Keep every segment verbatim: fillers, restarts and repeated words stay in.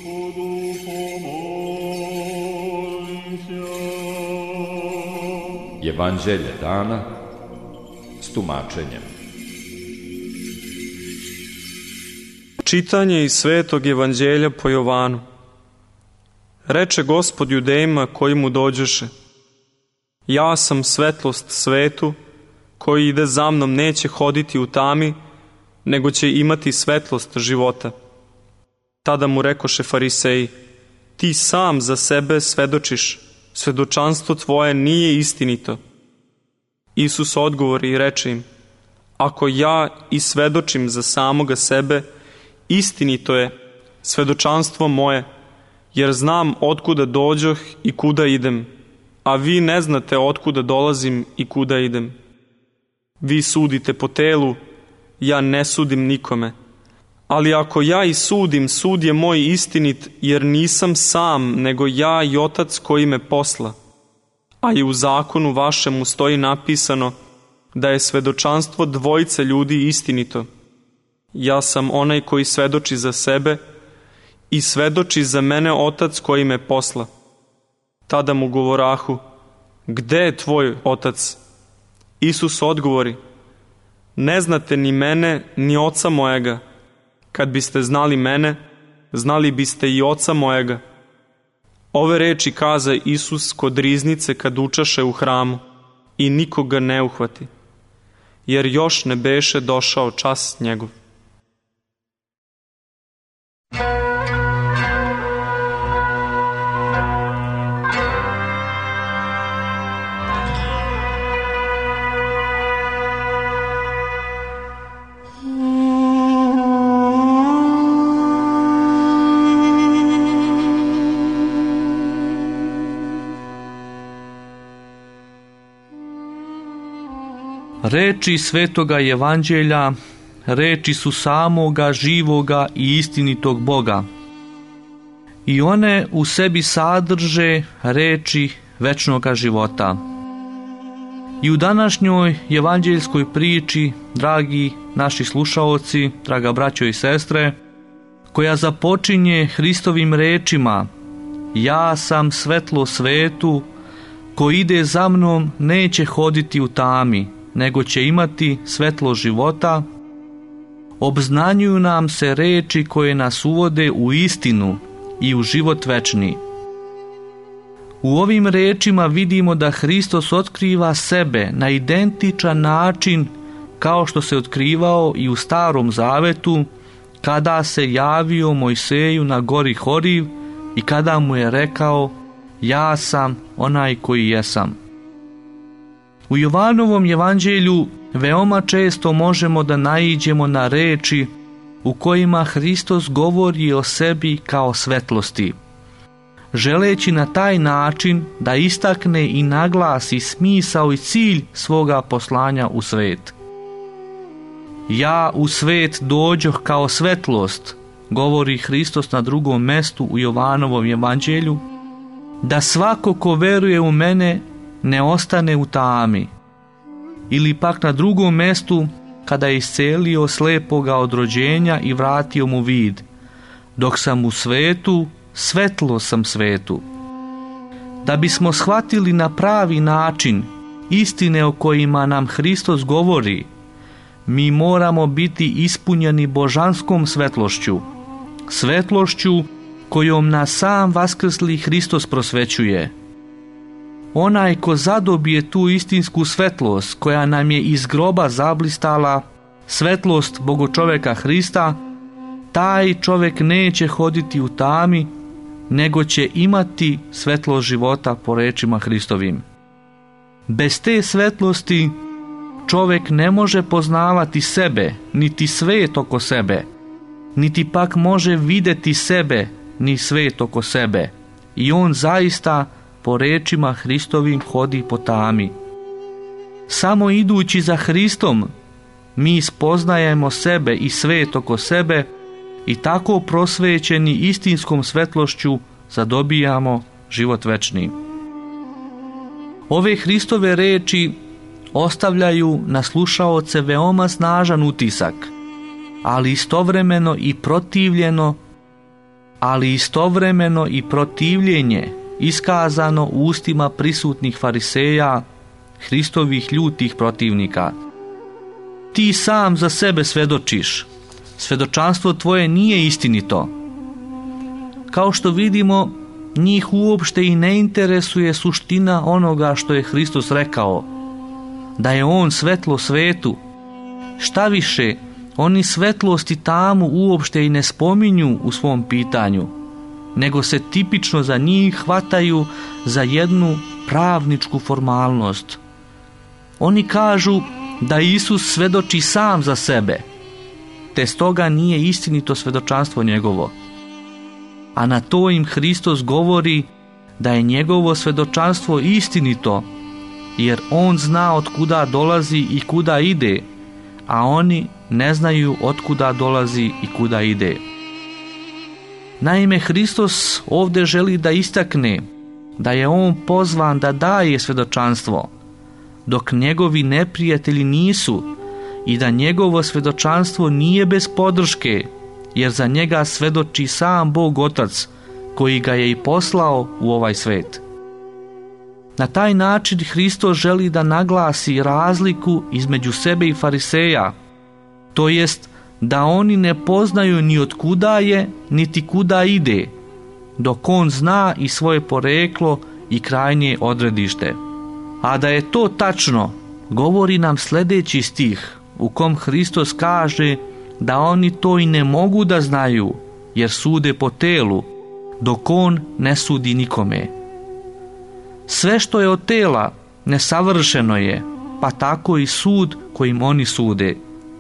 Evanđelje dana s tumačenjem. Čitanje iz Svetog Evanđelja po Jovanu. Reče Gospod Judejima koji mu dođoše: Ja sam svetlost svetu, koji ide za mnom neće hoditi u tami, nego će imati svetlost života. Tada mu rekoše fariseji: Ti sam za sebe svedočiš, svedočanstvo tvoje nije istinito. Isus odgovori i reče im: Ako ja i svedočim za samoga sebe, istinito je svedočanstvo moje, jer znam otkuda dođoh i kuda idem, a vi ne znate otkuda dolazim i kuda idem. Vi sudite po telu, ja ne sudim nikome. Ali ako ja i sudim, sud je moj istinit, jer nisam sam, nego ja i Otac koji me posla. A i u zakonu vašemu stoji napisano da je svedočanstvo dvojice ljudi istinito. Ja sam onaj koji svedoči za sebe i svedoči za mene Otac koji me posla. Tada mu govorahu: Gde je tvoj Otac? Isus odgovori: Ne znate ni mene, ni Oca mojega. Kad biste znali mene, znali biste i Oca mojega. Ove reči kaza Isus kod riznice kad učaše u hramu i nikoga ne uhvati, jer još ne beše došao čas njegov. Reči Svetoga Evanđelja, reči su samoga živoga i istinitog Boga. I one u sebi sadrže reči večnoga života. I u današnjoj evanđeljskoj priči, dragi naši slušaoci, draga braćo i sestre, koja započinje Hristovim rečima: Ja sam svetlo svetu, ko ide za mnom neće hoditi u tami, nego će imati svetlo života, obznanjuju nam se reči koje nas uvode u istinu i u život večni. U ovim rečima vidimo da Hristos otkriva sebe na identičan način kao što se otkrivao i u Starom Zavetu, kada se javio Mojseju na gori Horiv i kada mu je rekao: Ja sam onaj koji jesam. U Jovanovom evanđelju veoma često možemo da naiđemo na reči u kojima Hristos govori o sebi kao svetlosti, želeći na taj način da istakne i naglasi smisao i cilj svoga poslanja u svet. Ja u svet dođoh kao svetlost, govori Hristos na drugom mestu u Jovanovom evanđelju, da svako ko veruje u mene ne ostane u tami. Ili pak na drugom mestu, kada je iscelio slepoga od rođenja i vratio mu vid: Dok sam u svetu, svetlo sam svetu. Da bismo shvatili na pravi način istine o kojima nam Hristos govori, mi moramo biti ispunjeni božanskom svetlošću, svetlošću kojom nas sam vaskrsli Hristos prosvećuje. Onaj ko zadobije tu istinsku svetlost koja nam je iz groba zablistala, svetlost Bogočoveka Hrista, taj čovjek neće hoditi u tami, nego će imati svetlost života po rečima Hristovim. Bez te svetlosti čovjek ne može poznavati sebe, niti svet oko sebe, niti pak može vidjeti sebe, ni svet oko sebe. I on zaista po rečima Hristovim hodi po tami. Samo idući za Hristom mi spoznajemo sebe i svet oko sebe i tako prosvećeni istinskom svetlošću zadobijamo život večni. Ove Hristove reči ostavljaju na slušaoce veoma snažan utisak, ali istovremeno i protivljeno, ali istovremeno i protivljenje iskazano u ustima prisutnih fariseja, Hristovih ljutih protivnika. Ti sam za sebe svedočiš, svedočanstvo tvoje nije istinito. Kao što vidimo, njih uopšte i ne interesuje suština onoga što je Hristos rekao, da je on svetlo svetu. Šta više, oni svetlost i tamu uopšte i ne spominju u svom pitanju, nego se tipično za njih hvataju za jednu pravničku formalnost. Oni kažu da Isus svedoči sam za sebe, te stoga nije istinito svedočanstvo njegovo. A na to im Hristos govori da je njegovo svedočanstvo istinito, jer on zna od kuda dolazi i kuda ide, a oni ne znaju od kuda dolazi i kuda ide. Naime, Hristos ovdje želi da istakne da je on pozvan da daje svedočanstvo, dok njegovi neprijatelji nisu, i da njegovo svedočanstvo nije bez podrške, jer za njega svedoči sam Bog Otac, koji ga je i poslao u ovaj svet. Na taj način Hristos želi da naglasi razliku između sebe i fariseja, to jest da oni ne poznaju ni od kuda je, niti kuda ide, dok on zna i svoje poreklo i krajnje odredište. A da je to tačno, govori nam sljedeći stih, u kom Hristos kaže da oni to i ne mogu da znaju, jer sude po telu, dok on ne sudi nikome. Sve što je od tela nesavršeno je, pa tako i sud kojim oni sude.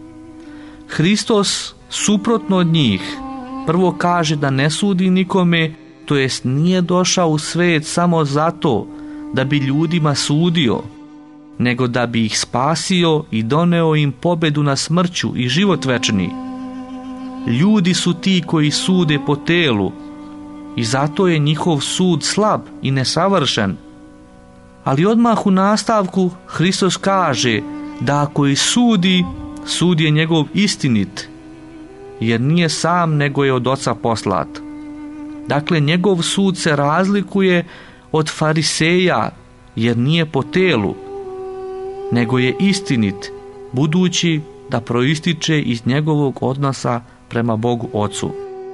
Hristos, suprotno od njih, prvo kaže da ne sudi nikome, to jest nije došao u svet samo zato da bi ljudima sudio, nego da bi ih spasio i doneo im pobedu na smrću i život večni. Ljudi su ti koji sude po telu i zato je njihov sud slab i nesavršen. Ali odmah u nastavku Hristos kaže da ako i sudi, sud je njegov istinit, jer nije sam nego je od Oca poslat. Dakle, njegov sud se razlikuje od fariseja, jer nije po telu, nego je istinit, budući da proističe iz njegovog odnosa prema Bogu Ocu.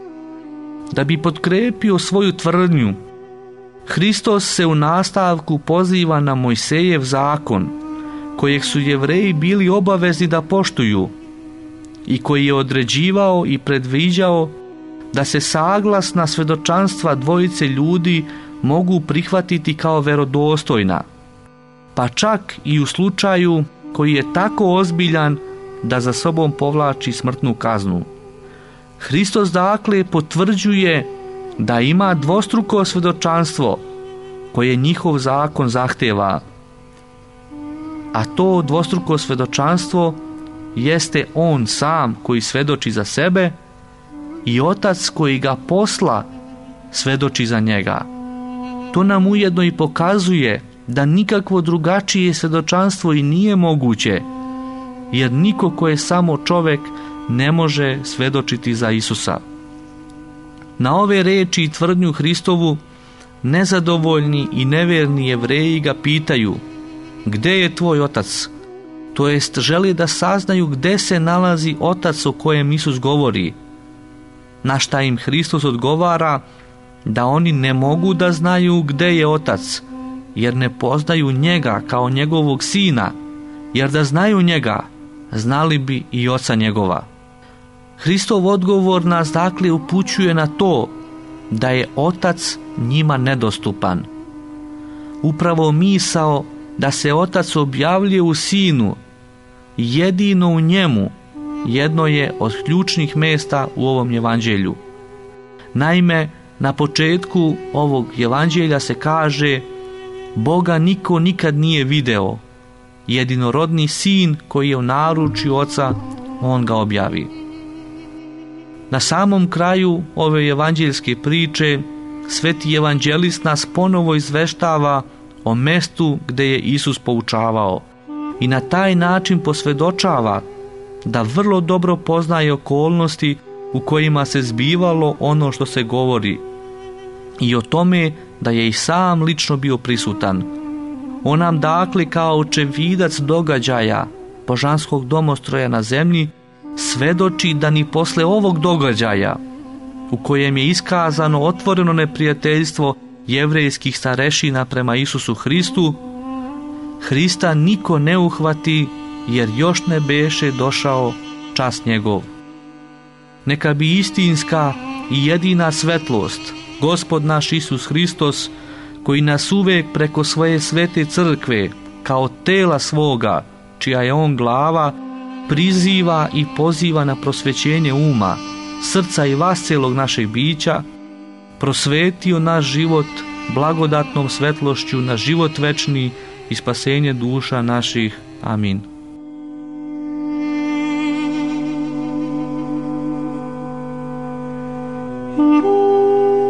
Da bi potkrepio svoju tvrdnju, Hristos se u nastavku poziva na Mojsejev zakon, kojeg su Jevreji bili obavezni da poštuju i koji je određivao i predviđao da se saglasna svedočanstva dvojice ljudi mogu prihvatiti kao verodostojna, pa čak i u slučaju koji je tako ozbiljan da za sobom povlači smrtnu kaznu. Hristos dakle potvrđuje da ima dvostruko svjedočanstvo koje njihov zakon zahteva, a to dvostruko svjedočanstvo jeste on sam koji svjedoči za sebe i Otac koji ga posla svjedoči za njega. To nam ujedno i pokazuje da nikakvo drugačije svjedočanstvo i nije moguće, jer niko ko je samo čovjek ne može svjedočiti za Isusa. Na ove reči i tvrdnju Hristovu nezadovoljni i nevjerni Jevreji ga pitaju: gdje je tvoj Otac? To jest želi da saznaju gdje se nalazi Otac o kojem Isus govori. Na šta im Hristos odgovara da oni ne mogu da znaju gdje je Otac, jer ne poznaju njega kao njegovog sina, jer da znaju njega, znali bi i Oca njegova. Hristov odgovor nas dakle upućuje na to da je Otac njima nedostupan. Upravo misao da se Otac objavljuje u Sinu, jedino u njemu, jedno je od ključnih mjesta u ovom evanđelju. Naime, na početku ovog evanđelja se kaže: Boga niko nikad nije video, jedinorodni sin koji je u naručju Oca, on ga objavi. Na samom kraju ove evanđeljske priče sveti evanđelist nas ponovo izveštava o mestu gdje je Isus poučavao i na taj način posvjedočava da vrlo dobro poznaje okolnosti u kojima se zbivalo ono što se govori i o tome da je i sam lično bio prisutan. On nam dakle kao očevidac događaja božanskog domostroja na zemlji svedoči da ni posle ovog događaja u kojem je iskazano otvoreno neprijateljstvo jevrejskih starešina prema Isusu Hristu, Hrista niko ne uhvati jer još ne beše došao čas njegov. Neka bi istinska i jedina svetlost, Gospod naš Isus Hristos, koji nas uvek preko svoje svete crkve, kao tela svoga, čija je on glava, priziva i poziva na prosvećenje uma, srca i vas celog našeg bića, prosvetio naš život blagodatnom svetlošću na život večni i spasenje duša naših. Amin. Thank you.